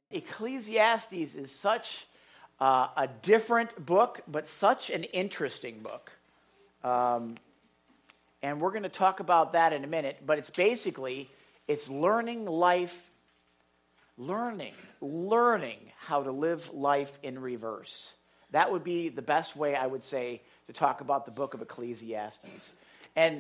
Ecclesiastes is such a different book, but such an interesting book. And we're going to talk about that in a minute, but it's learning life, learning how to live life in reverse. That would be the best way, I would say, to talk about the book of Ecclesiastes. And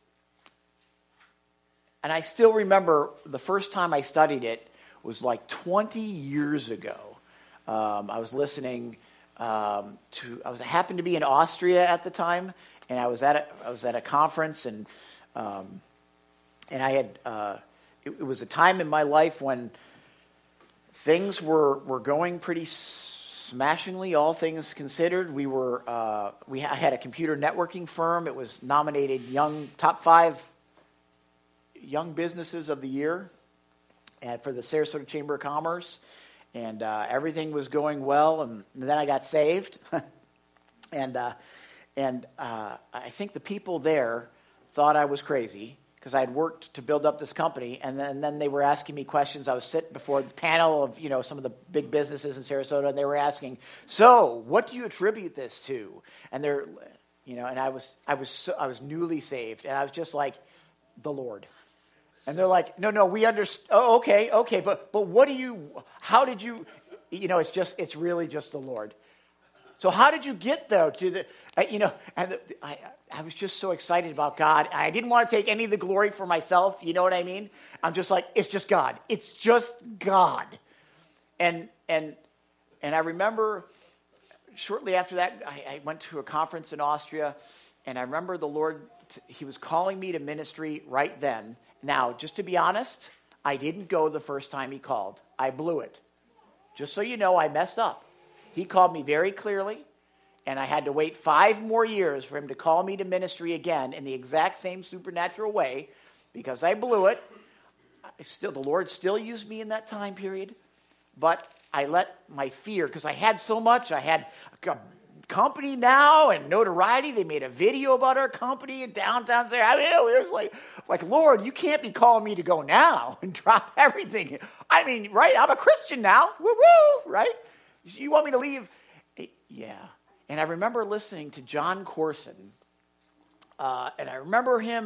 I still remember the first time I studied it was like 20 years ago. I was listening I happened to be in Austria at the time, and I was at a conference, and I had it was a time in my life when things were going pretty smashingly, all things considered. I had a computer networking firm. It was nominated top 5 young businesses of the year, and for the Sarasota Chamber of Commerce, and everything was going well. And then I got saved, and I think the people there thought I was crazy because I had worked to build up this company, and then they were asking me questions. I was sitting before the panel of some of the big businesses in Sarasota, and they were asking, "So, what do you attribute this to?" And they're, and I was newly saved, and I was just like, "The Lord." And they're like, "No, we understand. Oh, okay, but how did you? It's really just the Lord. So how did you get there to the, And I was just so excited about God. I didn't want to take any of the glory for myself. You know what I mean? I'm just like, it's just God. It's just God. And I remember shortly after that, I went to a conference in Austria, and I remember the Lord. He was calling me to ministry right then. Now, just to be honest, I didn't go the first time he called. I blew it. Just so you know, I messed up. He called me very clearly, and I had to wait 5 more years for him to call me to ministry again in the exact same supernatural way because I blew it. The Lord still used me in that time period, but I let my fear, because I had so much. I had a company now and notoriety. They made a video about our company in downtown there. I mean, it was like, Lord, you can't be calling me to go now and drop everything. I mean, right? I'm a Christian now. Woo-woo, right? You want me to leave? Yeah. And I remember listening to John Corson, and I remember him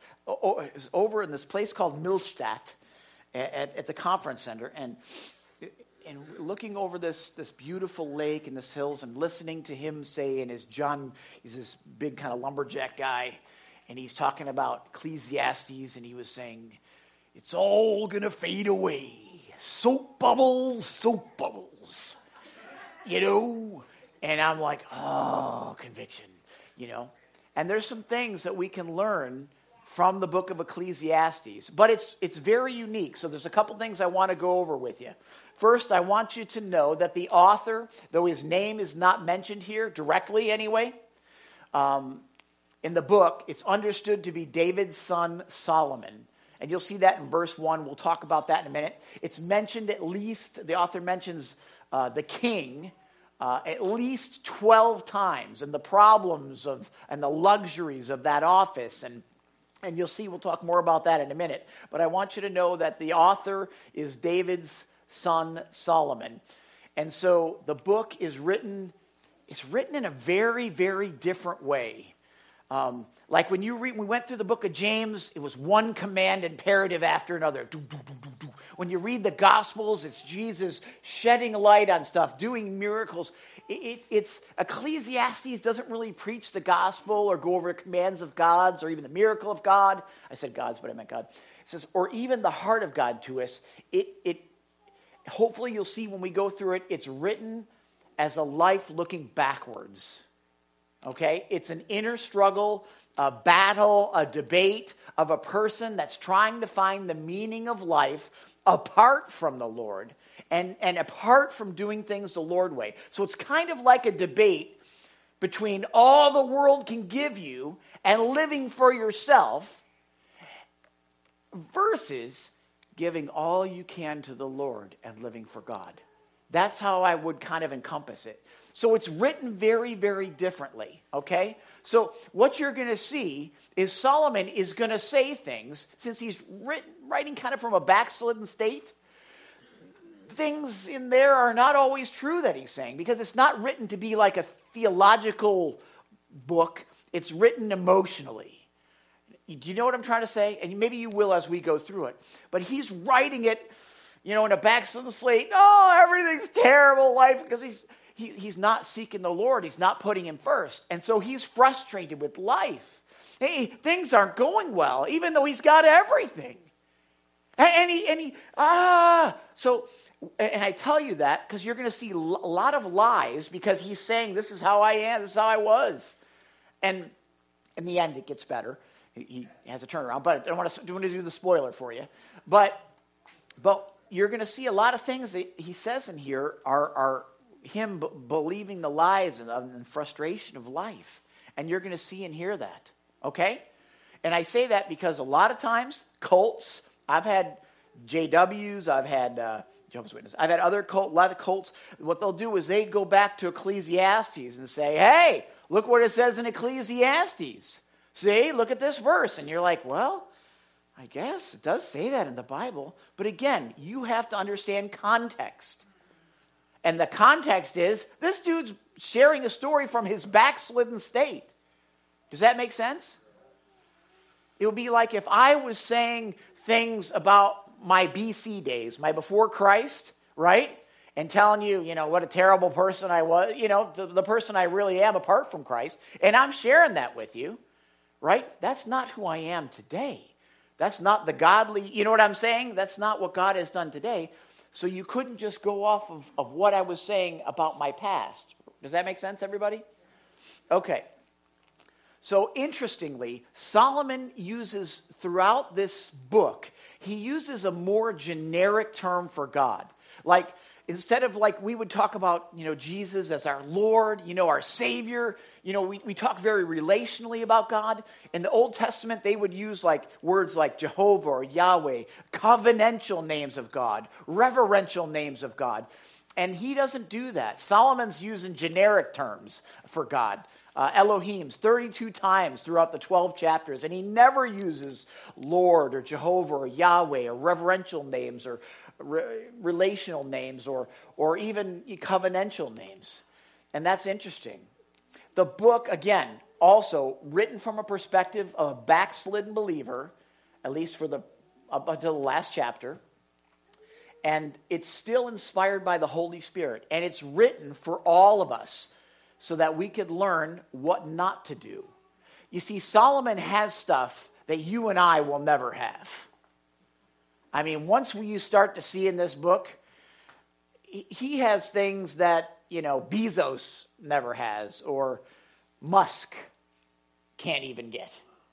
over in this place called Millstadt at the conference center, and looking over this beautiful lake and this hills, and listening to him say, he's this big kind of lumberjack guy, and he's talking about Ecclesiastes, and he was saying, it's all going to fade away. Soap bubbles. And I'm like, oh, conviction, And there's some things that we can learn from the book of Ecclesiastes, but it's very unique. So there's a couple things I want to go over with you. First, I want you to know that the author, though his name is not mentioned here directly anyway, in the book, it's understood to be David's son Solomon. And you'll see that in verse 1. We'll talk about that in a minute. It's mentioned at least, the author mentions the king at least 12 times, and the problems and the luxuries of that office. And you'll see, we'll talk more about that in a minute. But I want you to know that the author is David's son Solomon. And so the book is written in a very, very different way. Like when we went through the book of James, it was one command imperative after another. When you read the Gospels, it's Jesus shedding light on stuff, doing miracles. It's Ecclesiastes doesn't really preach the gospel or go over commands of God's or even the miracle of God. I said God's, but I meant God. It says, or even the heart of God to us. Hopefully you'll see when we go through it, it's written as a life looking backwards. Okay? It's an inner struggle, a battle, a debate of a person that's trying to find the meaning of life apart from the Lord and apart from doing things the Lord way. So it's kind of like a debate between all the world can give you and living for yourself versus giving all you can to the Lord and living for God. That's how I would kind of encompass it. So it's written very, very differently, okay? So what you're going to see is Solomon is going to say things, since he's writing kind of from a backslidden state, things in there are not always true that he's saying, because it's not written to be like a theological book. It's written emotionally. Do you know what I'm trying to say? And maybe you will as we go through it. But he's writing it, in a backslidden slate. Oh, everything's terrible life, because he's not seeking the Lord. He's not putting him first. And so he's frustrated with life. Hey, things aren't going well, even though he's got everything. And I tell you that because you're going to see a lot of lies, because he's saying, this is how I am, this is how I was. And in the end, it gets better. He has a turnaround, but I don't want to do the spoiler for you. But you're going to see a lot of things that he says in here are him believing the lies and frustration of life. And you're going to see and hear that. Okay? And I say that because a lot of times, cults, I've had JWs, I've had Jehovah's Witnesses, I've had a lot of cults. What they'll do is they go back to Ecclesiastes and say, hey, look what it says in Ecclesiastes. See, look at this verse. And you're like, well, I guess it does say that in the Bible. But again, you have to understand context. And the context is, this dude's sharing a story from his backslidden state. Does that make sense? It would be like if I was saying things about my BC days, my before Christ, right? And telling you, what a terrible person I was, the person I really am apart from Christ. And I'm sharing that with you, right? That's not who I am today. That's not the godly, you know what I'm saying? That's not what God has done today. So you couldn't just go off of what I was saying about my past. Does that make sense, everybody? Okay. So interestingly, Solomon uses throughout this book, he uses a more generic term for God. Like, instead of like we would talk about, Jesus as our Lord, our Savior, we talk very relationally about God. In the Old Testament, they would use like words like Jehovah or Yahweh, covenantal names of God, reverential names of God. And he doesn't do that. Solomon's using generic terms for God. Elohim's 32 times throughout the 12 chapters, and he never uses Lord or Jehovah or Yahweh or reverential names or relational names or even covenantal names. And that's interesting. The book, again, also written from a perspective of a backslidden believer, at least up until the last chapter. And it's still inspired by the Holy Spirit. And it's written for all of us, so that we could learn what not to do. You see, Solomon has stuff that you and I will never have. I mean, once you start to see in this book, he has things that, Bezos never has, or Musk can't even get.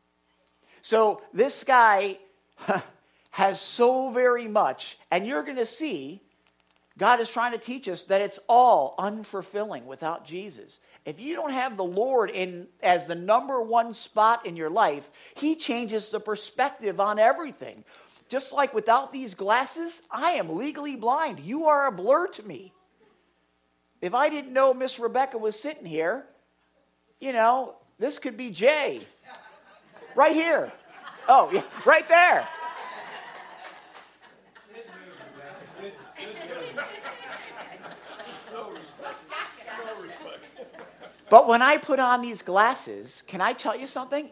So this guy has so very much, and you're going to see God is trying to teach us that it's all unfulfilling without Jesus. If you don't have the Lord as the number one spot in your life, he changes the perspective on everything. Just like without these glasses, I am legally blind. You are a blur to me. If I didn't know Miss Rebecca was sitting here, this could be Jay. Right here. Oh, yeah, right there. But when I put on these glasses, can I tell you something?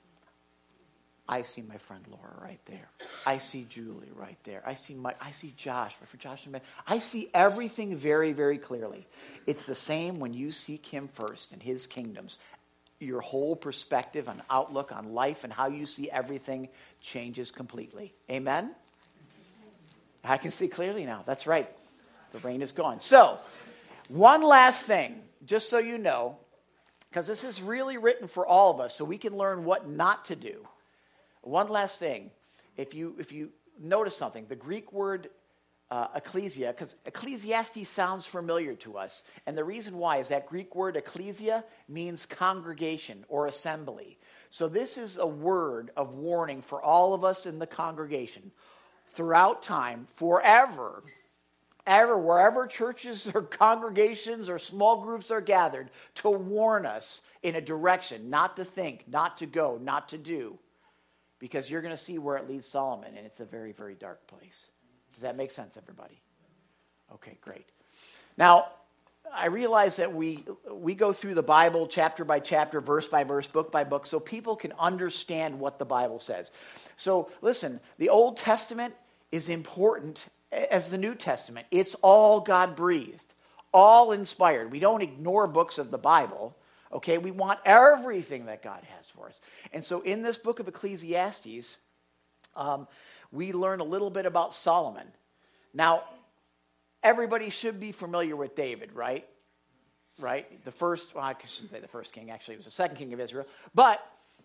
I see my friend Laura right there. I see Julie right there. I see Josh. For Josh and me, I see everything very, very clearly. It's the same when you seek him first and his kingdoms. Your whole perspective and outlook on life and how you see everything changes completely. Amen? I can see clearly now. That's right. The rain is gone. So, one last thing, just so you know, because this is really written for all of us, so we can learn what not to do. One last thing. If you notice something, the Greek word ecclesia, because Ecclesiastes sounds familiar to us, and the reason why is that Greek word ecclesia means congregation or assembly. So this is a word of warning for all of us in the congregation throughout time, forever, wherever churches or congregations or small groups are gathered, to warn us in a direction, not to think, not to go, not to do. Because you're going to see where it leads Solomon, and it's a very, very dark place. Does that make sense, everybody? Okay, great. Now, I realize that we go through the Bible chapter by chapter, verse by verse, book by book, so people can understand what the Bible says. So listen, the Old Testament is important as the New Testament. It's all God-breathed, all inspired. We don't ignore books of the Bible, okay? We want everything that God has for us. And so in this book of Ecclesiastes, we learn a little bit about Solomon. Now, everybody should be familiar with David, right? Right? The first, well, I shouldn't say the first king. Actually, it was the second king of Israel. But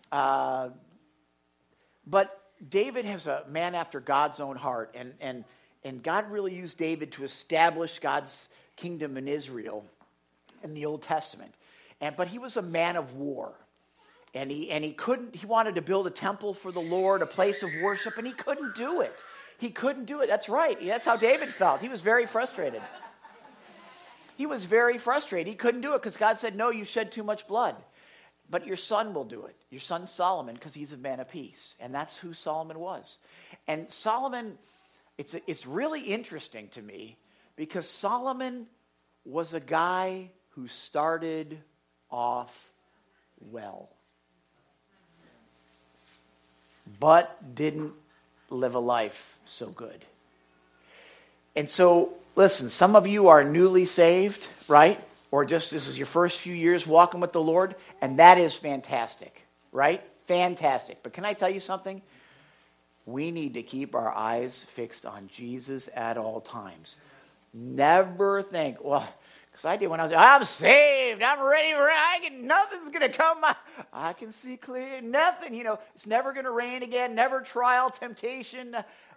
David is a man after God's own heart. And God really used David to establish God's kingdom in Israel in the Old Testament. But he was a man of war. And he wanted to build a temple for the Lord, a place of worship, and he couldn't do it. He couldn't do it. That's right. That's how David felt. He was very frustrated. He was very frustrated. He couldn't do it because God said, no, you shed too much blood. But your son will do it. Your son Solomon, because he's a man of peace. And that's who Solomon was. And Solomon, it's really interesting to me because Solomon was a guy who started off well, but didn't live a life so good. And so, listen, some of you are newly saved, right? Or just this is your first few years walking with the Lord, and that is fantastic, right? Fantastic. But can I tell you something? We need to keep our eyes fixed on Jesus at all times. Never think, well, because I did when I was, I'm saved, I'm ready for, nothing's going to come, I can see clear, nothing, it's never going to rain again, never trial, temptation.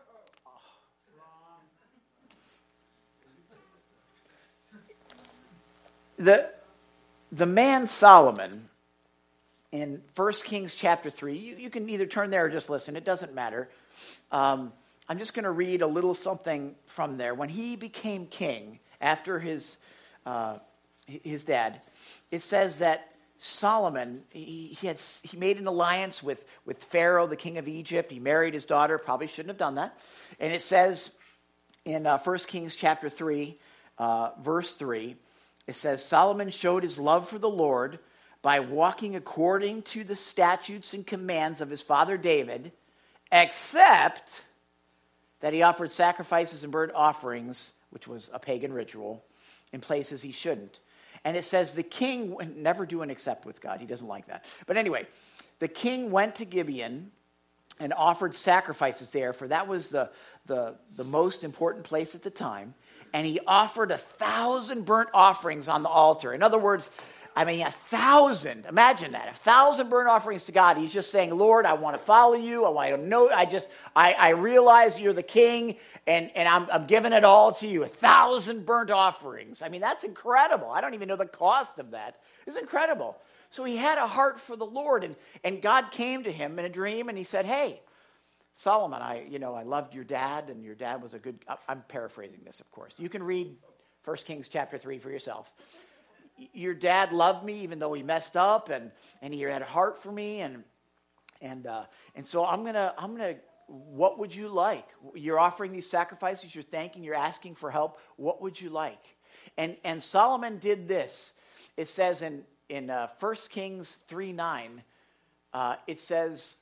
The man Solomon, in 1 Kings chapter 3, you can either turn there or just listen, it doesn't matter. I'm just going to read a little something from there. When he became king, after his dad, it says that Solomon, he made an alliance with Pharaoh, the king of Egypt. He married his daughter, probably shouldn't have done that. And it says in 1 Kings chapter 3, verse 3, it says, Solomon showed his love for the Lord by walking according to the statutes and commands of his father David, except that he offered sacrifices and burnt offerings, which was a pagan ritual, in places he shouldn't. And it says the king, never do an except with God. He doesn't like that. But anyway, the king went to Gibeon and offered sacrifices there, for that was the most important place at the time. And he offered 1,000 burnt offerings on the altar. In other words, 1,000. Imagine that. 1,000 burnt offerings to God. He's just saying, Lord, I want to follow you. I want to know. I realize you're the king, and I'm giving it all to you. 1,000 burnt offerings. That's incredible. I don't even know the cost of that. It's incredible. So he had a heart for the Lord, and God came to him in a dream, and he said, hey, Solomon, I loved your dad, and your dad was a good, I'm paraphrasing this, of course. You can read 1 Kings chapter 3 for yourself. Your dad loved me even though he messed up, and he had a heart for me, and so I'm gonna. What would you like? You're offering these sacrifices. You're thanking. You're asking for help. What would you like? And Solomon did this. It says in 1 Kings 3:9. It says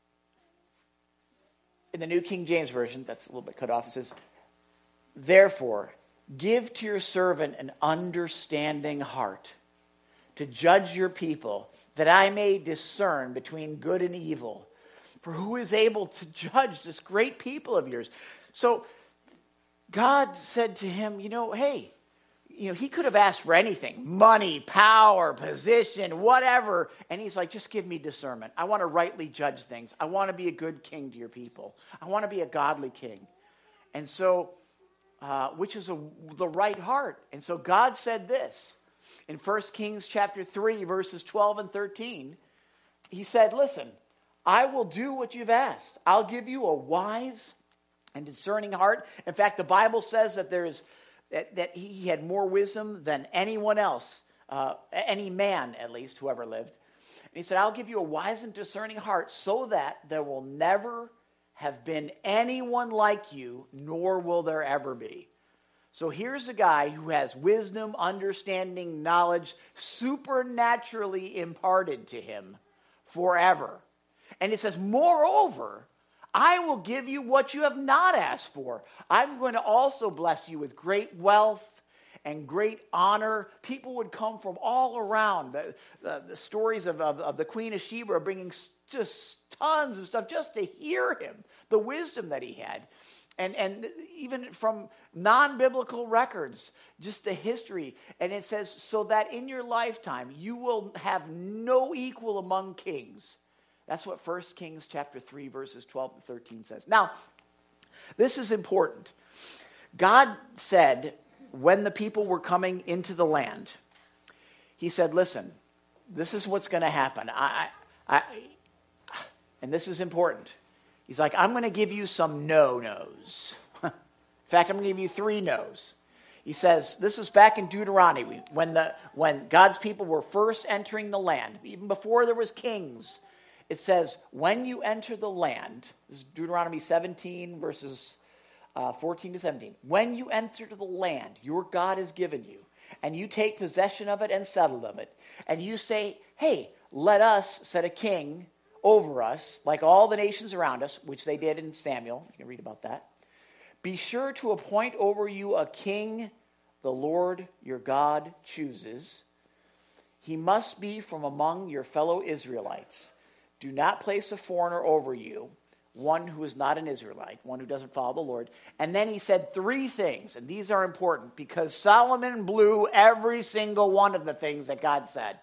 in the New King James Version, that's a little bit cut off. It says, therefore, give to your servant an understanding heart to judge your people, that I may discern between good and evil. For who is able to judge this great people of yours? So God said to him, hey, he could have asked for anything, money, power, position, whatever. And he's like, just give me discernment. I want to rightly judge things. I want to be a good king to your people. I want to be a godly king. And so, which is the right heart. And so God said this in 1 Kings chapter 3, verses 12 and 13. He said, listen, I will do what you've asked. I'll give you a wise and discerning heart. In fact, the Bible says that that he had more wisdom than anyone else, any man at least, whoever lived. And he said, I'll give you a wise and discerning heart so that there will never have been anyone like you, nor will there ever be. So here's a guy who has wisdom, understanding, knowledge, supernaturally imparted to him forever. And it says, moreover, I will give you what you have not asked for. I'm going to also bless you with great wealth and great honor. People would come from all around. The stories of the Queen of Sheba are bringing just tons of stuff just to hear him, the wisdom that he had. And even from non-biblical records, just the history. And it says, so that in your lifetime, you will have no equal among kings. That's what 1 Kings chapter 3, verses 12 to 13 says. Now, this is important. God said, when the people were coming into the land, he said, listen, this is what's going to happen. And this is important. He's like, I'm going to give you some no-nos. In fact, I'm going to give you 3 no's. He says, this is back in Deuteronomy, when God's people were first entering the land, even before there was kings. It says, when you enter the land, this is Deuteronomy 17, verses 14 to 17. When you enter the land your God has given you, and you take possession of it and settle of it, and you say, hey, let us set a king over us, like all the nations around us, which they did in Samuel. You can read about that. Be sure to appoint over you a king the Lord your God chooses. He must be from among your fellow Israelites. Do not place a foreigner over you, one who is not an Israelite, one who doesn't follow the Lord. And then he said 3 things, and these are important because Solomon blew every single one of the things that God said.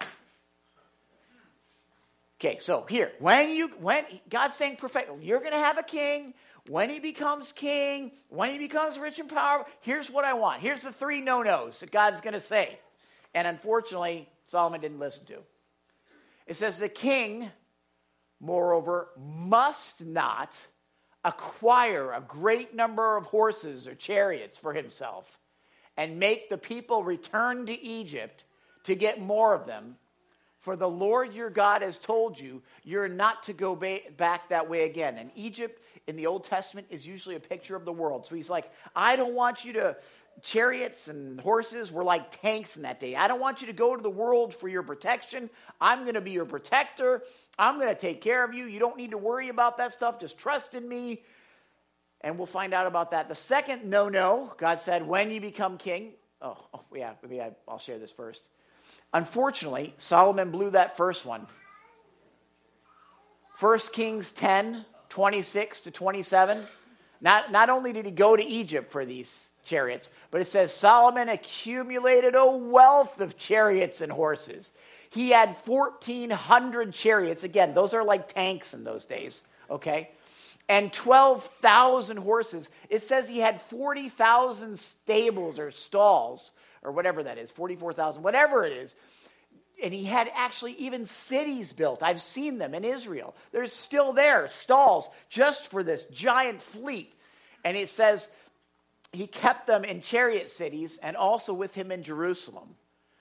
Okay, so here, when God's saying perfect, you're going to have a king. When he becomes king, when he becomes rich and powerful, here's what I want. Here's the 3 no-nos that God's going to say. And unfortunately, Solomon didn't listen to. It says the king, moreover, must not acquire a great number of horses or chariots for himself and make the people return to Egypt to get more of them. For the Lord your God has told you, you're not to go back that way again. And Egypt in the Old Testament is usually a picture of the world. So he's like, I don't want you to, chariots and horses were like tanks in that day. I don't want you to go to the world for your protection. I'm going to be your protector. I'm going to take care of you. You don't need to worry about that stuff. Just trust in me. And we'll find out about that. The second no-no, God said, when you become king. I'll share this first. Unfortunately, Solomon blew that first one. 1 Kings 10, 26 to 27. Not only did he go to Egypt for these chariots, but it says Solomon accumulated a wealth of chariots and horses. He had 1,400 chariots. Again, those are like tanks in those days, okay? And 12,000 horses. It says he had 40,000 stables or stalls, or whatever that is, 44,000, whatever it is. And he had actually even cities built. I've seen them in Israel. They're still there, stalls, just for this giant fleet. And it says he kept them in chariot cities and also with him in Jerusalem.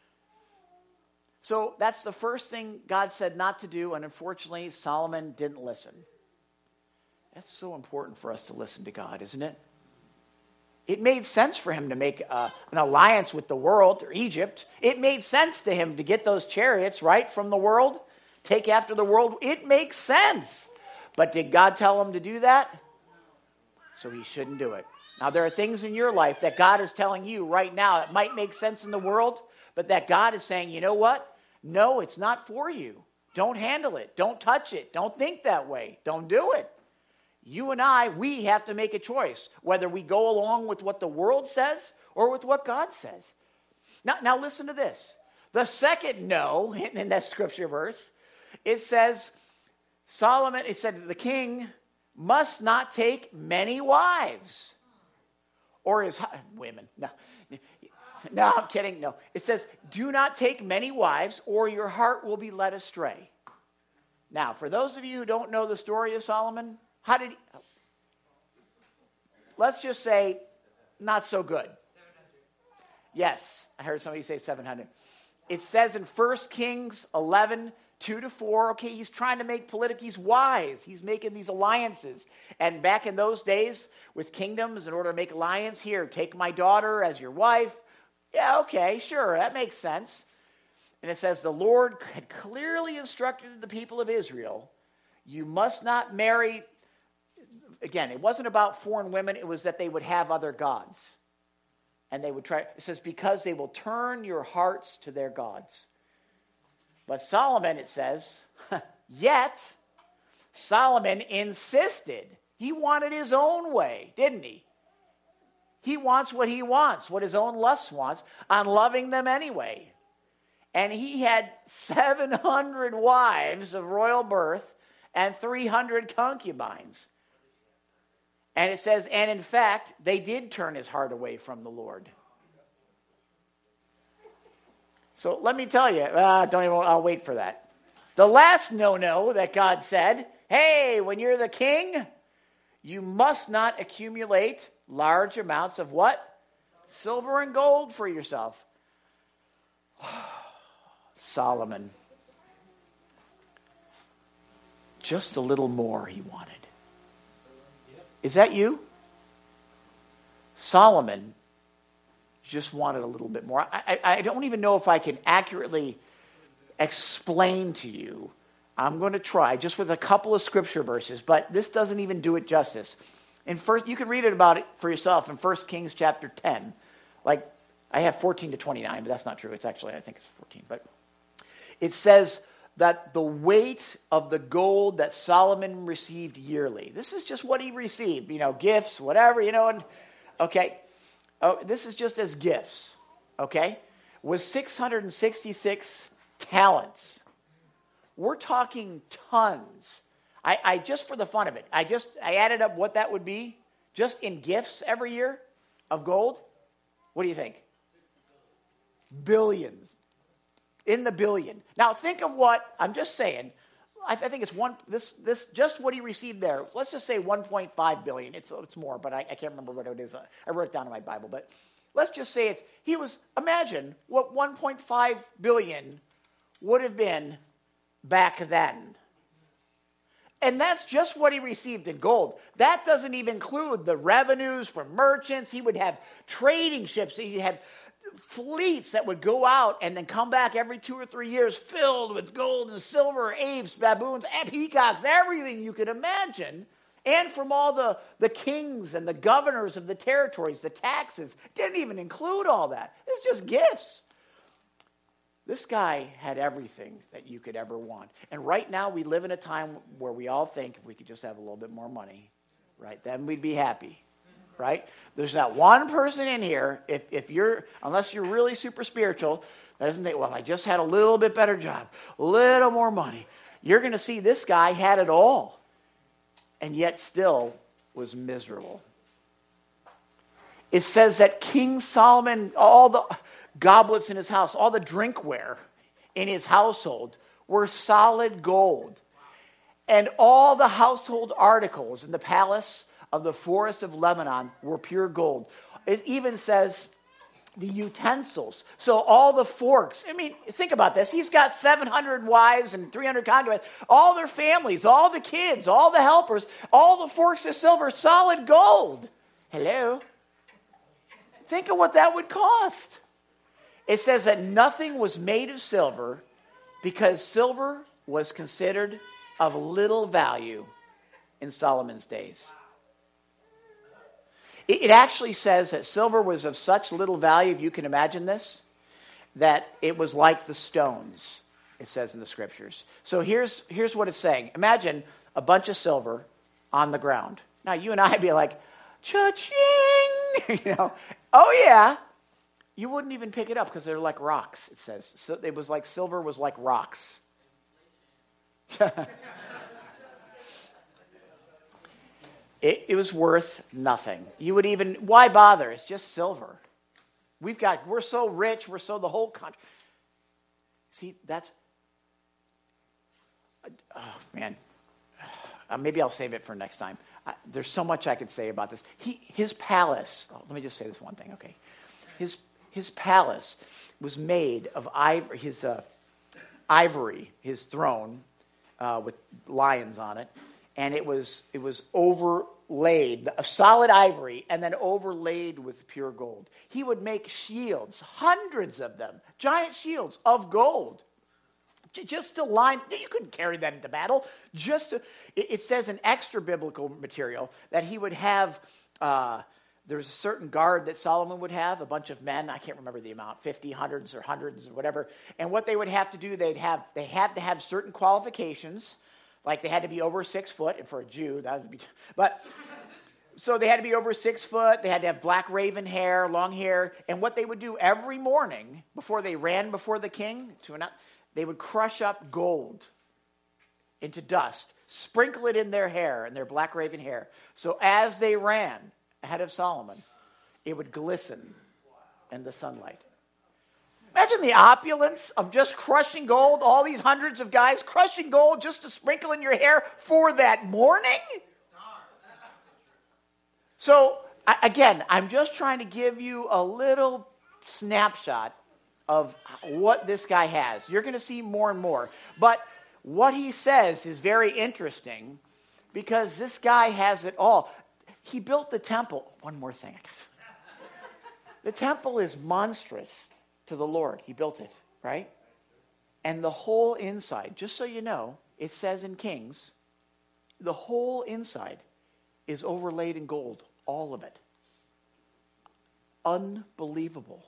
So that's the first thing God said not to do, and unfortunately, Solomon didn't listen. That's so important for us to listen to God, isn't it? It made sense for him to make an alliance with the world, or Egypt. It made sense to him to get those chariots, right, from the world, take after the world. It makes sense. But did God tell him to do that? So he shouldn't do it. Now, there are things in your life that God is telling you right now that might make sense in the world, but that God is saying, you know what? No, it's not for you. Don't handle it. Don't touch it. Don't think that way. Don't do it. You and I, we have to make a choice, whether we go along with what the world says or with what God says. Now listen to this. The second no in that scripture verse, it says, it said the king must not take many wives. Or his women. No, I'm kidding. No. It says, do not take many wives or your heart will be led astray. Now, for those of you who don't know the story of Solomon, how did he? Let's just say, not so good. 700. Yes, I heard somebody say 700. It says in 1 Kings 11, 2 to 4. Okay, he's trying to make he's wise. He's making these alliances. And back in those days with kingdoms, in order to make alliance, here, take my daughter as your wife. Yeah, okay, sure, that makes sense. And it says, the Lord had clearly instructed the people of Israel, you must not marry. Again, it wasn't about foreign women. It was that they would have other gods. And they would try, it says, because they will turn your hearts to their gods. But Solomon, it says, yet Solomon insisted. He wanted his own way, didn't he? He wants what he wants, what his own lust wants, on loving them anyway. And he had 700 wives of royal birth and 300 concubines. And it says, and in fact, they did turn his heart away from the Lord. So let me tell you, I'll wait for that. The last no-no that God said, hey, when you're the king, you must not accumulate large amounts of what? Silver and gold for yourself. Solomon. Just a little more he wanted. Is that you? Solomon just wanted a little bit more. I don't even know if I can accurately explain to you. I'm going to try just with a couple of scripture verses, but this doesn't even do it justice. You can read it about it for yourself in 1 Kings chapter 10. Like, I have 14 to 29, but that's not true. It's actually, I think it's 14. But it says that the weight of the gold that Solomon received yearly. This is just what he received, gifts, whatever, and okay. Oh, this is just as gifts, okay? Was 666 talents. We're talking tons. I just for the fun of it, I added up what that would be just in gifts every year of gold. What do you think? Billions. In the billion. Now think of what, I'm just saying, I think it's this just what he received there. Let's just say 1.5 billion. It's more, but I can't remember what it is. I wrote it down in my Bible, but let's just say imagine what 1.5 billion would have been back then. And that's just what he received in gold. That doesn't even include the revenues from merchants. He would have trading ships. He'd have fleets that would go out and then come back every 2 or 3 years filled with gold and silver, apes, baboons, and peacocks, everything you could imagine. And from all the kings and the governors of the territories, the taxes. Didn't even include all that. It's just gifts. This guy had everything that you could ever want. And right now we live in a time where we all think if we could just have a little bit more money, right, then we'd be happy. Right? There's not one person in here, unless you're really super spiritual, that doesn't think, well, I just had a little bit better job, a little more money. You're going to see this guy had it all, and yet still was miserable. It says that King Solomon, all the goblets in his house, all the drinkware in his household were solid gold. And all the household articles in the palace of the forest of Lebanon were pure gold. It even says the utensils. So all the forks. I mean, think about this. He's got 700 wives and 300 concubines. All their families, all the kids, all the helpers, all the forks of silver, solid gold. Hello? Think of what that would cost. It says that nothing was made of silver because silver was considered of little value in Solomon's days. It actually says that silver was of such little value, if you can imagine this, that it was like the stones, it says in the scriptures. So here's what it's saying. Imagine a bunch of silver on the ground. Now, you and I would be like, cha-ching! Oh yeah. You wouldn't even pick it up because they're like rocks, it says. So it was like silver was like rocks. It was worth nothing. You would even, why bother? It's just silver. We're so rich, the whole country. See, oh man. Maybe I'll save it for next time. There's so much I could say about this. His palace, let me just say this one thing, okay? His palace was made of ivory, his ivory, his throne, with lions on it, and it was overlaid, solid ivory, and then overlaid with pure gold. He would make shields, hundreds of them, giant shields of gold, just to line. You couldn't carry that into battle. It says in extra biblical material that he would have. There was a certain guard that Solomon would have, a bunch of men. I can't remember the amount, 50, hundreds, or hundreds, or whatever. And what they would have to do, they had to have certain qualifications, like they had to be over 6 foot, and for a Jew, that would be. But so they had to be over 6 foot. They had to have black raven hair, long hair. And what they would do every morning before they ran before the king, they would crush up gold into dust, sprinkle it in their hair, in their black raven hair. So as they ran ahead of Solomon, it would glisten in the sunlight. Imagine the opulence of just crushing gold, all these hundreds of guys crushing gold just to sprinkle in your hair for that morning. So, again, I'm just trying to give you a little snapshot of what this guy has. You're going to see more and more. But what he says is very interesting because this guy has it all. He built the temple. One more thing. The temple is monstrous to the Lord. He built it, right? And the whole inside, just so you know, it says in Kings, the whole inside is overlaid in gold. All of it. Unbelievable.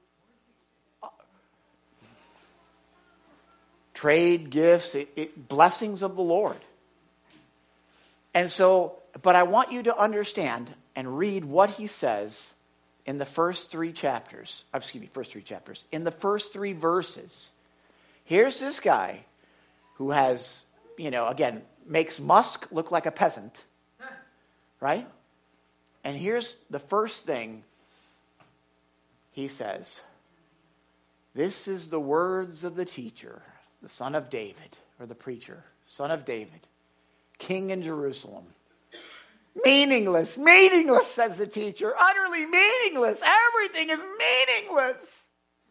Trade, gifts, blessings of the Lord. And so, but I want you to understand and read what he says in the first three chapters. In the first three verses. Here's this guy who has, again, makes Musk look like a peasant. Right? And here's the first thing he says. This is the words of the teacher, the son of David, or the preacher, son of David, king in Jerusalem. Meaningless, says the teacher. Utterly meaningless. Everything is meaningless.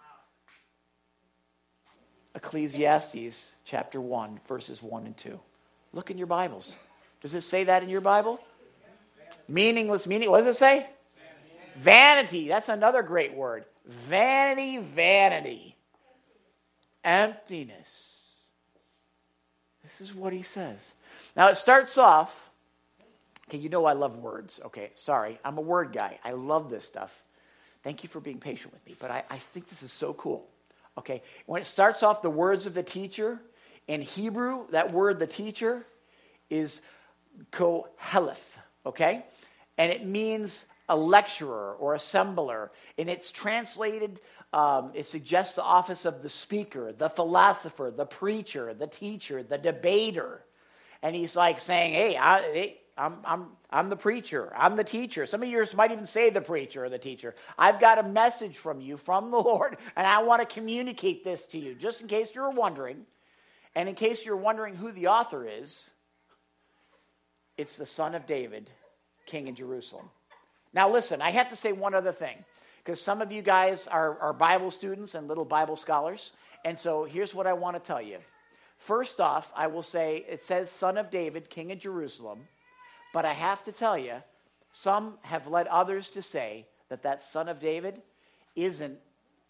Ecclesiastes chapter 1, verses 1 and 2. Look in your Bibles. Does it say that in your Bible? Meaningless. What does it say? Vanity. That's another great word. Vanity. Emptiness. This is what he says. Now it starts off. Okay, I love words. Okay, sorry. I'm a word guy. I love this stuff. Thank you for being patient with me. But I think this is so cool. Okay, when it starts off, the words of the teacher, in Hebrew, that word, the teacher, is koheleth. Okay? And it means a lecturer or assembler. And it's translated, it suggests the office of the speaker, the philosopher, the preacher, the teacher, the debater. And he's like saying, hey, I'm the preacher. I'm the teacher. Some of yours might even say the preacher or the teacher. I've got a message from you, from the Lord, and I want to communicate this to you, just in case you're wondering. And in case you're wondering who the author is, it's the son of David, king in Jerusalem. Now listen, I have to say one other thing, because some of you guys are Bible students and little Bible scholars, and so here's what I want to tell you. First off, I will say it says son of David, king of Jerusalem, but I have to tell you, some have led others to say that son of David isn't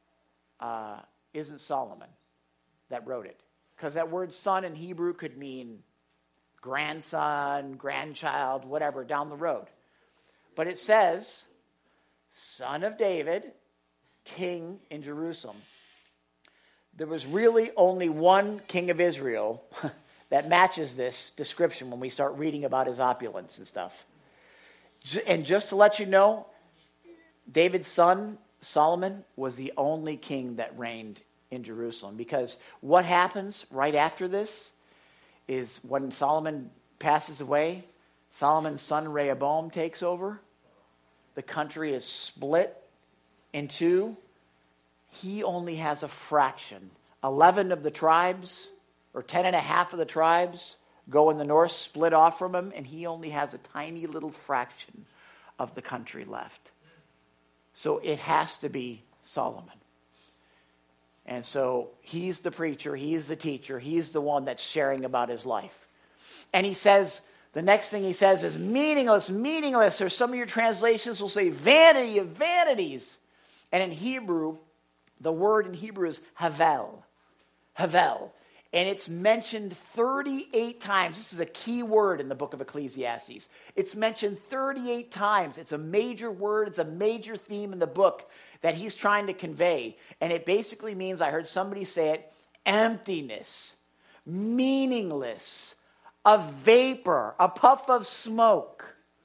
Solomon that wrote it. Because that word son in Hebrew could mean grandson, grandchild, whatever, down the road. But it says, son of David, king in Jerusalem. There was really only one king of Israel that matches this description when we start reading about his opulence and stuff. And just to let you know, David's son, Solomon, was the only king that reigned in Jerusalem. Because what happens right after this is when Solomon passes away, Solomon's son Rehoboam takes over. The country is split in two. He only has a fraction. 11 of the tribes, or 10.5 of the tribes, go in the north, split off from him, and he only has a tiny little fraction of the country left. So it has to be Solomon. And so he's the preacher, he's the teacher, he's the one that's sharing about his life. And he says, the next thing he says is meaningless, meaningless. Or some of your translations will say vanity of vanities. And in Hebrew, the word in Hebrew is havel. Havel. And it's mentioned 38 times. This is a key word in the book of Ecclesiastes. It's mentioned 38 times. It's a major word. It's a major theme in the book that he's trying to convey. And it basically means, I heard somebody say it, emptiness, meaningless, a vapor, a puff of smoke.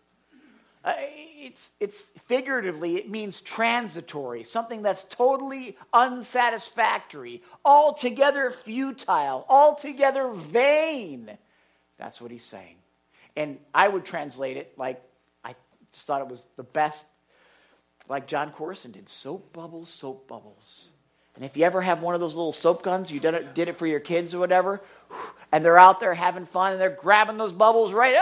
It's figuratively, it means transitory, something that's totally unsatisfactory, altogether futile, altogether vain. That's what he's saying. And I would translate it like, I just thought it was the best, like John Corson did, soap bubbles, soap bubbles. And if you ever have one of those little soap guns, you did it for your kids or whatever, and they're out there having fun, and they're grabbing those bubbles right,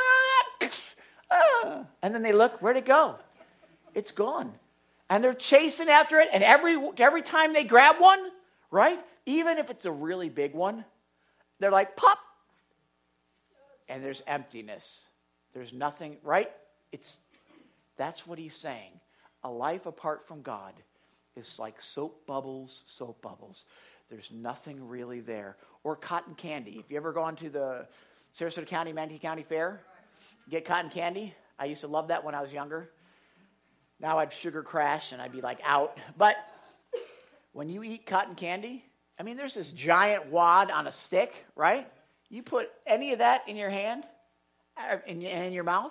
and then they look, where'd it go? It's gone. And they're chasing after it, and every time they grab one, right, even if it's a really big one, they're like, pop, and there's emptiness. There's nothing, right? That's what he's saying. A life apart from God is like soap bubbles, soap bubbles. There's nothing really there. Or cotton candy. If you ever gone to the Sarasota County, Manatee County Fair, get cotton candy. I used to love that when I was younger. Now I'd sugar crash and I'd be like out. But when you eat cotton candy, I mean, there's this giant wad on a stick, right? You put any of that in your hand, in your mouth,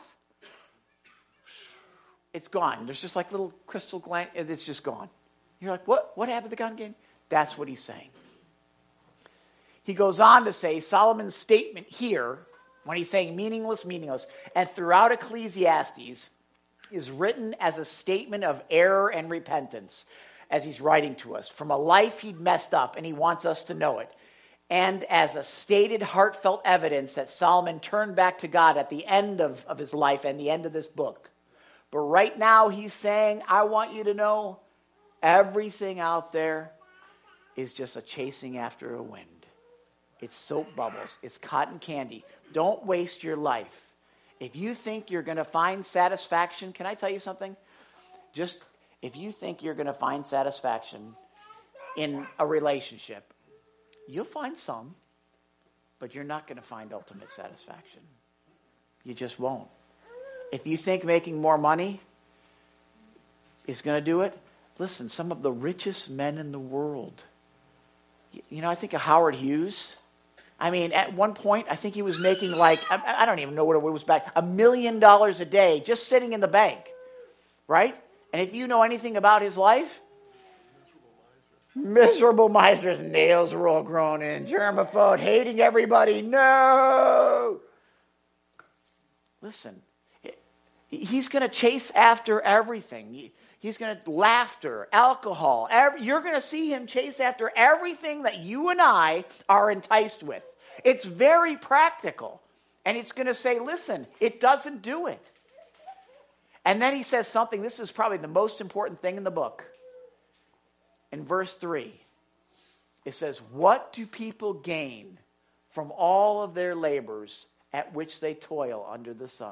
it's gone. There's just like little crystal gland. It's just gone. You're like, what happened to the cotton candy? That's what he's saying. He goes on to say, Solomon's statement here, when he's saying meaningless, meaningless, and throughout Ecclesiastes, is written as a statement of error and repentance, as he's writing to us, from a life he'd messed up, and he wants us to know it, and as a stated heartfelt evidence that Solomon turned back to God at the end of his life and the end of this book. But right now he's saying, I want you to know everything out there is just a chasing after a wind. It's soap bubbles. It's cotton candy. Don't waste your life. If you think you're going to find satisfaction, can I tell you something? Just if you think you're going to find satisfaction in a relationship, you'll find some, but you're not going to find ultimate satisfaction. You just won't. If you think making more money is going to do it, listen, some of the richest men in the world, you know, I think of Howard Hughes. I mean, at one point, I think he was making like, I don't even know what it was back, $1 million a day just sitting in the bank, right? And if you know anything about his life, miserable miser. His nails are all grown in, germaphobe, hating everybody, no! Listen, he's going to chase after everything. He's going to laughter, alcohol. You're going to see him chase after everything that you and I are enticed with. It's very practical. And it's going to say, listen, it doesn't do it. And then he says something, this is probably the most important thing in the book. In verse 3, it says, what do people gain from all of their labors at which they toil under the sun?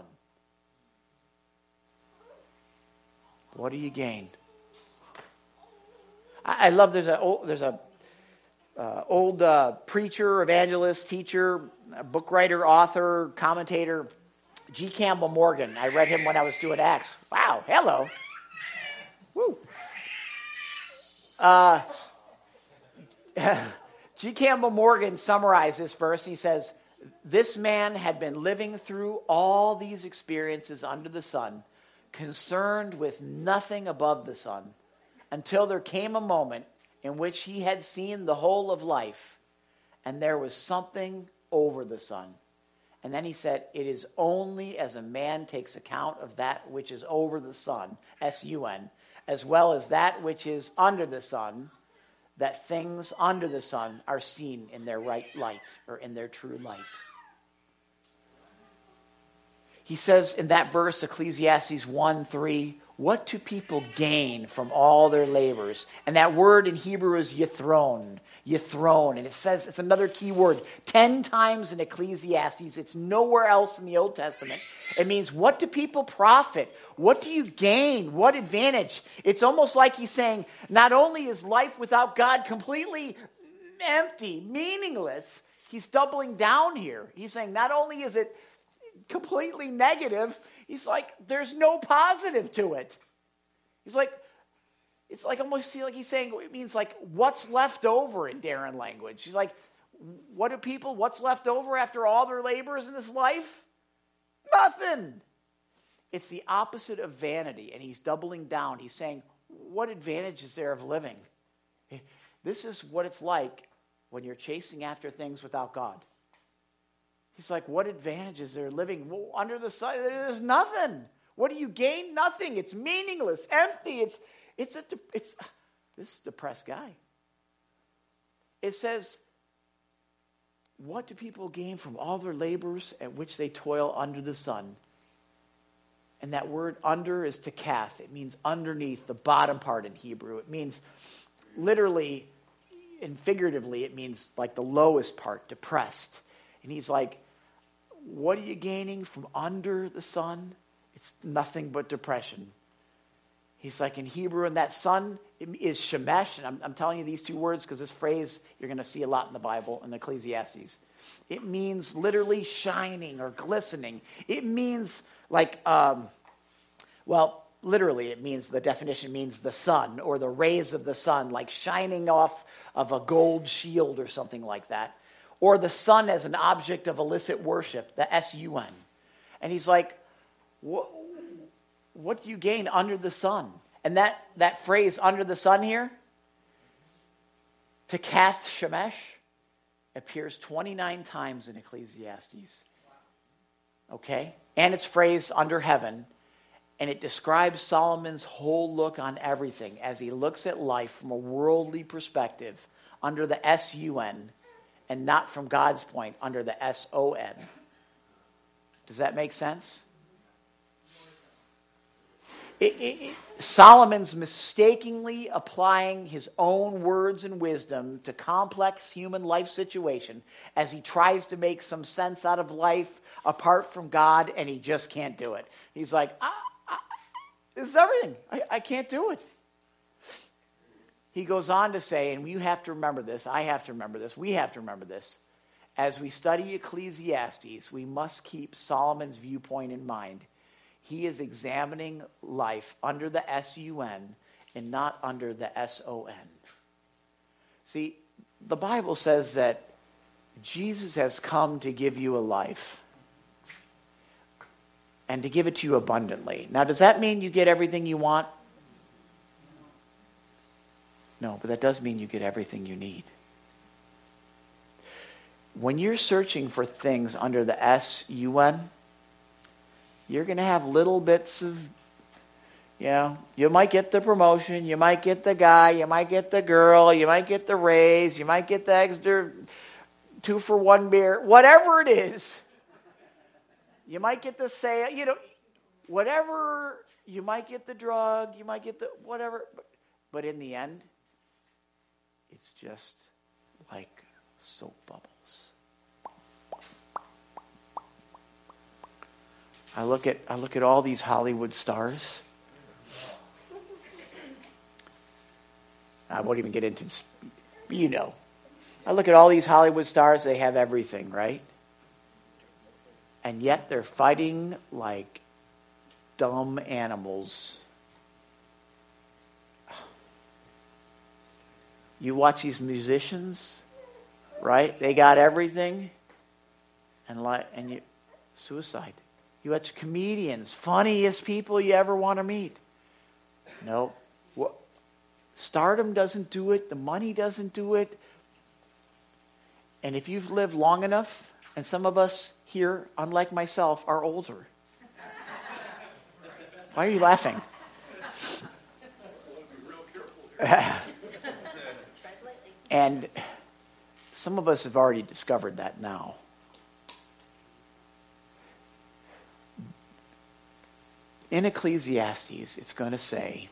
What do you gain? I love there's a old preacher, evangelist, teacher, book writer, author, commentator, G. Campbell Morgan. I read him when I was doing Acts. Wow, hello. Woo. G. Campbell Morgan summarized this verse. He says, this man had been living through all these experiences under the sun, concerned with nothing above the sun, until there came a moment in which he had seen the whole of life, and there was something over the sun. And then he said, it is only as a man takes account of that which is over the sun, S-U-N, as well as that which is under the sun, that things under the sun are seen in their right light, or in their true light. He says in that verse, Ecclesiastes 1:3, what do people gain from all their labors? And that word in Hebrew is yithron. Yithron. And it says, it's another key word, 10 times in Ecclesiastes. It's nowhere else in the Old Testament. It means, what do people profit? What do you gain? What advantage? It's almost like he's saying, not only is life without God completely empty, meaningless, he's doubling down here. He's saying, not only is it completely negative, he's like, there's no positive to it. He's like, it's like almost like he's saying, it means like what's left over in Darren language. He's like, what's left over after all their labors in this life? Nothing. It's the opposite of vanity, and he's doubling down. He's saying, what advantage is there of living? This is what it's like when you're chasing after things without God. He's like, what advantage is there living under the sun? There's nothing. What do you gain? Nothing. It's meaningless, empty. This is a depressed guy. It says, what do people gain from all their labors at which they toil under the sun? And that word under is takath. It means underneath, the bottom part in Hebrew. It means literally and figuratively, it means like the lowest part, depressed. And he's like, what are you gaining from under the sun? It's nothing but depression. He's like, in Hebrew, and that sun is shemesh. And I'm telling you these two words because this phrase you're going to see a lot in the Bible, in Ecclesiastes. It means literally shining or glistening. It means like, literally it means, the definition means the sun or the rays of the sun, like shining off of a gold shield or something like that. Or the sun as an object of illicit worship, the S-U-N. And he's like, what do you gain under the sun? And that phrase, under the sun here, takath shemesh, appears 29 times in Ecclesiastes. Okay? And it's phrased under heaven. And it describes Solomon's whole look on everything as he looks at life from a worldly perspective under the S-U-N, and not from God's point under the S-O-N. Does that make sense? Solomon's mistakenly applying his own words and wisdom to complex human life situation as he tries to make some sense out of life apart from God, and he just can't do it. He's like, this is everything. I can't do it. He goes on to say, and you have to remember this, I have to remember this, we have to remember this. As we study Ecclesiastes, we must keep Solomon's viewpoint in mind. He is examining life under the S-U-N and not under the S-O-N. See, the Bible says that Jesus has come to give you a life and to give it to you abundantly. Now, does that mean you get everything you want? No, but that does mean you get everything you need. When you're searching for things under the S-U-N, you're going to have little bits of, you might get the promotion, you might get the guy, you might get the girl, you might get the raise, you might get the extra 2-for-1 beer, whatever it is. You might get the sale, whatever, you might get the drug, you might get the whatever. But in the end, it's just like soap bubbles. I look at all these Hollywood stars. I won't even get into, I look at all these Hollywood stars, they have everything, right? And yet they're fighting like dumb animals. You watch these musicians, right? They got everything, and suicide. You watch comedians, funniest people you ever want to meet. No, stardom doesn't do it. The money doesn't do it. And if you've lived long enough, and some of us here, unlike myself, are older. Why are you laughing? And some of us have already discovered that now. in Ecclesiastes, it's going to say,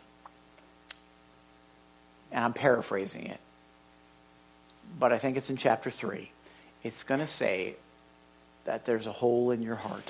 and I'm paraphrasing it, but I think it's in chapter 3. It's going to say that there's a hole in your heart.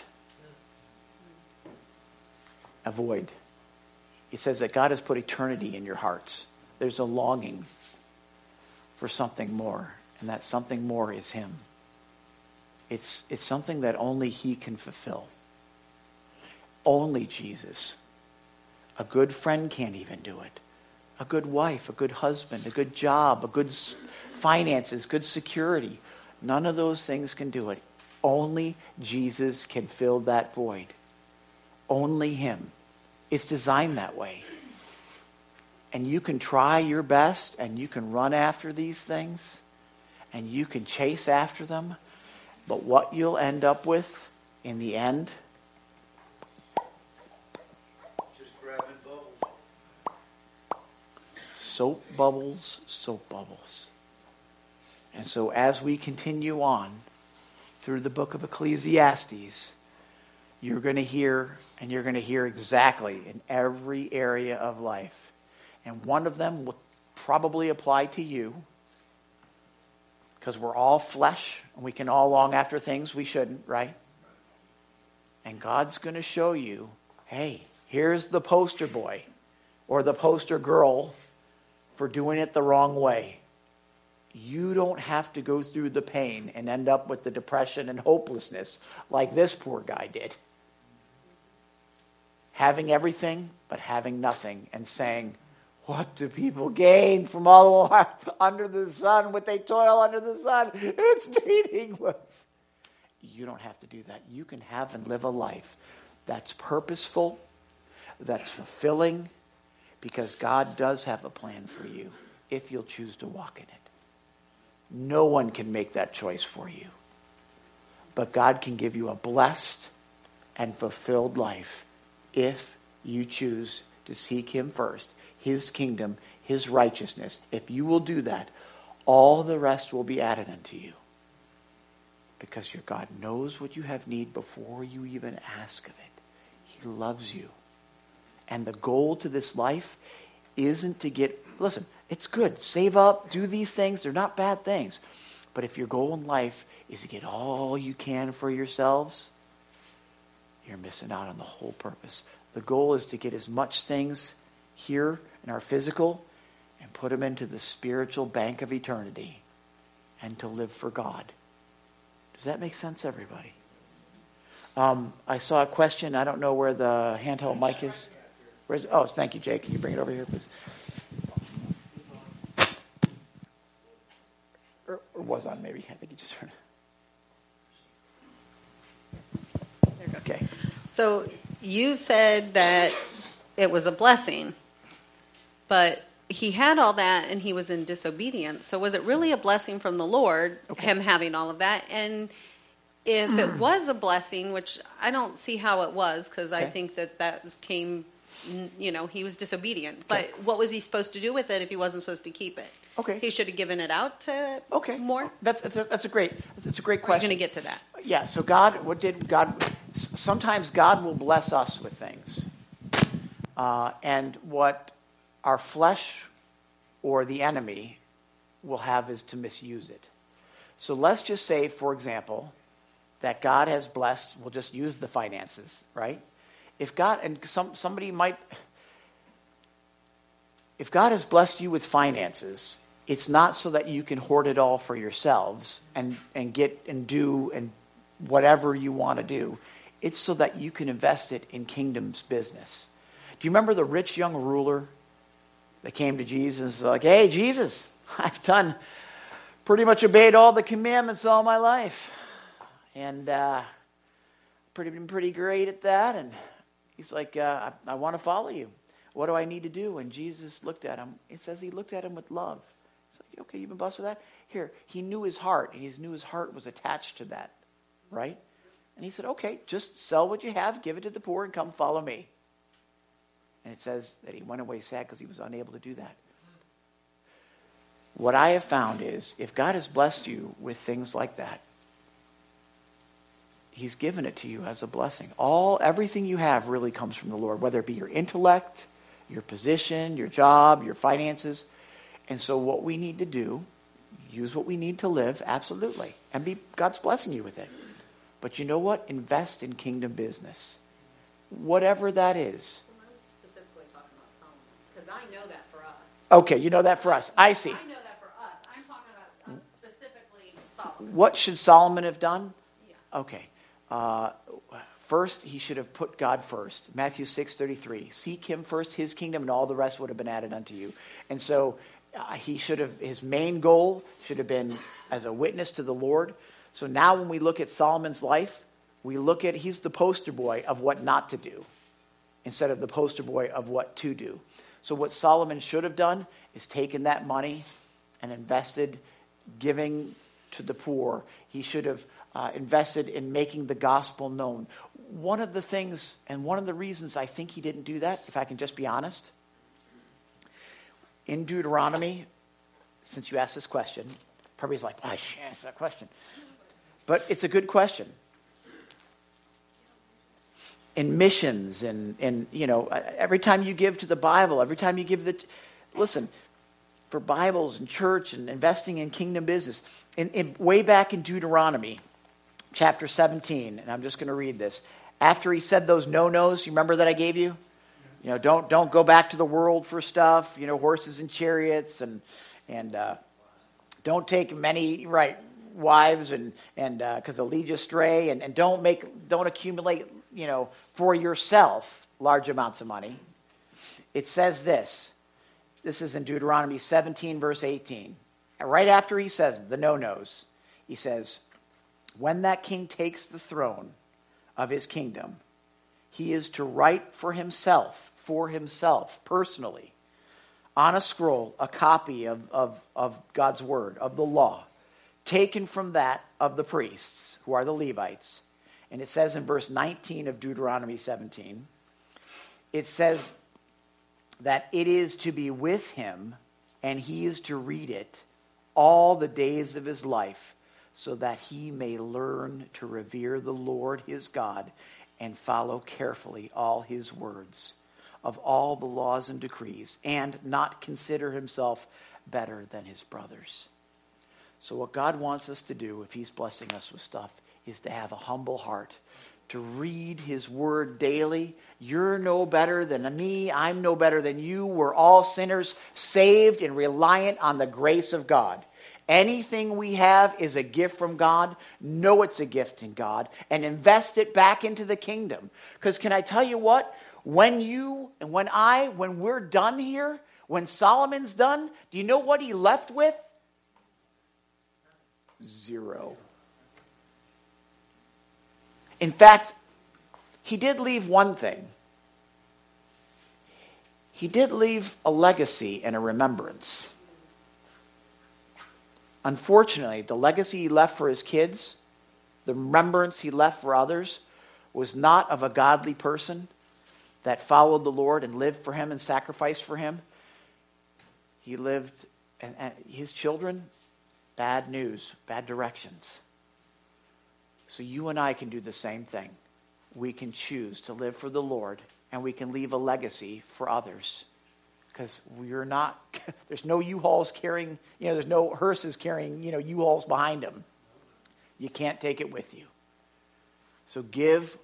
A void. It says that God has put eternity in your hearts. There's a longing for something more, and that something more is Him. It's something that only He can fulfill. Only Jesus. A good friend can't even do it. A good wife, a good husband, a good job, a good finances, good security. None of those things can do it. Only Jesus can fill that void. Only Him. It's designed that way. And you can try your best, and you can run after these things, and you can chase after them, but what you'll end up with in the end, just grabbing bubbles. Soap bubbles, soap bubbles. And so as we continue on through the book of Ecclesiastes, you're going to hear, and you're going to hear exactly in every area of life. And one of them will probably apply to you, because we're all flesh, and we can all long after things we shouldn't, right? And God's going to show you, hey, here's the poster boy or the poster girl for doing it the wrong way. You don't have to go through the pain and end up with the depression and hopelessness like this poor guy did. Having everything, but having nothing, and saying, what do people gain from all under the sun, what they toil under the sun? It's meaningless. You don't have to do that. You can have and live a life that's purposeful, that's fulfilling, because God does have a plan for you if you'll choose to walk in it. No one can make that choice for you. But God can give you a blessed and fulfilled life if you choose to seek Him first, His kingdom, His righteousness. If you will do that, all the rest will be added unto you. Because your God knows what you have need before you even ask of it. He loves you. And the goal to this life isn't to get, listen, it's good. Save up, do these things. They're not bad things. But if your goal in life is to get all you can for yourselves, you're missing out on the whole purpose. The goal is to get as much things here in our physical and put them into the spiritual bank of eternity and to live for God. Does that make sense, everybody? I saw a question. I don't know where the handheld mic is. Oh, thank you, Jake. Can you bring it over here, please? Or was on, maybe. I think you just heard it. There it goes. Okay. So you said that it was a blessing, but he had all that and he was in disobedience. So was it really a blessing from the Lord, him having all of that? And if it was a blessing, which I don't see how it was, because I think that came, he was disobedient. But what was he supposed to do with it if he wasn't supposed to keep it? Okay. He should have given it out to more? That's a great question. We're going to get to that. Yeah, so sometimes God will bless us with things. And what our flesh or the enemy will have is to misuse it. So let's just say, for example, that God has blessed, we'll just use the finances, right? If God has blessed you with finances, it's not so that you can hoard it all for yourselves and get and do and whatever you want to do. It's so that you can invest it in kingdom's business. Do you remember the rich young ruler that came to Jesus like, hey, Jesus, I've pretty much obeyed all the commandments all my life. And been pretty great at that. And he's like, I want to follow you. What do I need to do? And Jesus looked at him. It says he looked at him with love. He's like, okay, you've been blessed with that? Here, he knew his heart, and he knew his heart was attached to that, right? And he said, okay, just sell what you have, give it to the poor, and come follow me. And it says that he went away sad because he was unable to do that. What I have found is, if God has blessed you with things like that, he's given it to you as a blessing. Everything you have really comes from the Lord, whether it be your intellect, your position, your job, your finances. And so what we need to do, use what we need to live, absolutely. And God's blessing you with it. But you know what? Invest in kingdom business. Whatever that is. I'm specifically talking about Solomon, because I know that for us. Okay, you know that for us. I see. I know that for us. I'm talking about specifically Solomon. What should Solomon have done? Yeah. Okay. First, he should have put God first. Matthew 6:33. Seek him first, his kingdom, and all the rest would have been added unto you. And so his main goal should have been as a witness to the Lord. So now when we look at Solomon's life, we look at, he's the poster boy of what not to do instead of the poster boy of what to do. So what Solomon should have done is taken that money and invested, giving to the poor. He should have invested in making the gospel known. One of the things, and one of the reasons I think he didn't do that, if I can just be honest, in Deuteronomy, since you asked this question, probably is like, why should I ask that question? But it's a good question. In missions, and every time you give to the Bible, every time you give listen, for Bibles and church and investing in kingdom business, way back in Deuteronomy, chapter 17, and I'm just going to read this. After he said those no-nos, you remember that I gave you? Don't go back to the world for stuff, horses and chariots, and don't take many wives and because they'll lead you astray, and don't accumulate for yourself large amounts of money. It says this. This is in Deuteronomy 17, verse 18. And right after he says the no-nos, he says, when that king takes the throne of his kingdom, he is to write for himself, personally, on a scroll, a copy of God's word, of the law, taken from that of the priests, who are the Levites. And it says in verse 19 of Deuteronomy 17, it says that it is to be with him, and he is to read it all the days of his life, so that he may learn to revere the Lord his God and follow carefully all his words of all the laws and decrees, and not consider himself better than his brothers. So what God wants us to do, if he's blessing us with stuff, is to have a humble heart, to read his word daily. You're no better than me. I'm no better than you. We're all sinners, saved and reliant on the grace of God. Anything we have is a gift from God. Know it's a gift in God, and invest it back into the kingdom. Because can I tell you what? When we're done here, when Solomon's done, do you know what he left with? 0. In fact, he did leave one thing. He did leave a legacy and a remembrance. Unfortunately, the legacy he left for his kids, the remembrance he left for others, was not of a godly person that followed the Lord and lived for him and sacrificed for him. He lived, and his children, bad news, bad directions. So you and I can do the same thing. We can choose to live for the Lord, and we can leave a legacy for others. Because there's no U-Hauls carrying, there's no hearses carrying, U-Hauls behind them. You can't take it with you. So give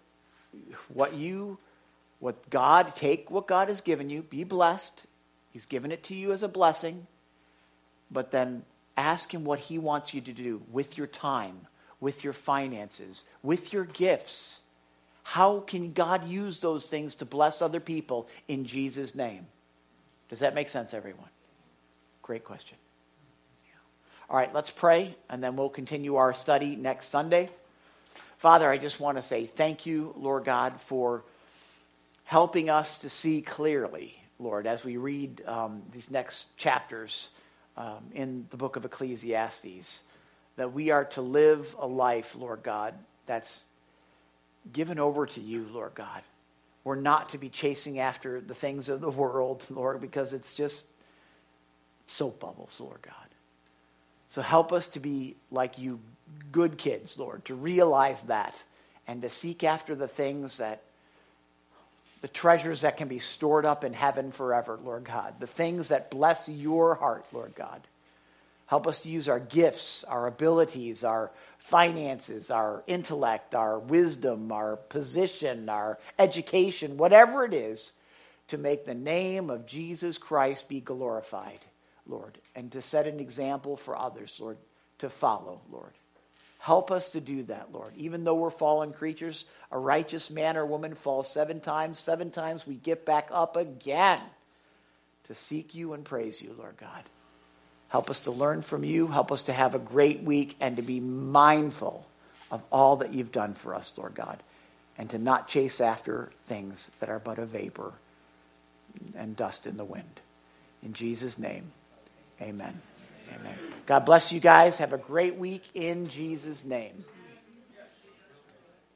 take what God has given you, be blessed. He's given it to you as a blessing, but then ask him what he wants you to do with your time, with your finances, with your gifts. How can God use those things to bless other people in Jesus' name? Does that make sense, everyone? Great question. All right, let's pray, and then we'll continue our study next Sunday. Father, I just want to say thank you, Lord God, for helping us to see clearly, Lord, as we read these next chapters in the book of Ecclesiastes, that we are to live a life, Lord God, that's given over to you, Lord God. We're not to be chasing after the things of the world, Lord, because it's just soap bubbles, Lord God. So help us to be like you, good kids, Lord, to realize that and to seek after the treasures that can be stored up in heaven forever, Lord God. The things that bless your heart, Lord God. Help us to use our gifts, our abilities, our finances, our intellect, our wisdom, our position, our education, whatever it is, to make the name of Jesus Christ be glorified, Lord, and to set an example for others, Lord, to follow, Lord. Help us to do that, Lord. Even though we're fallen creatures, a righteous man or woman falls 7 times. 7 times we get back up again to seek you and praise you, Lord God. Help us to learn from you. Help us to have a great week and to be mindful of all that you've done for us, Lord God, and to not chase after things that are but a vapor and dust in the wind. In Jesus' name, amen. Amen. God bless you guys. Have a great week in Jesus' name.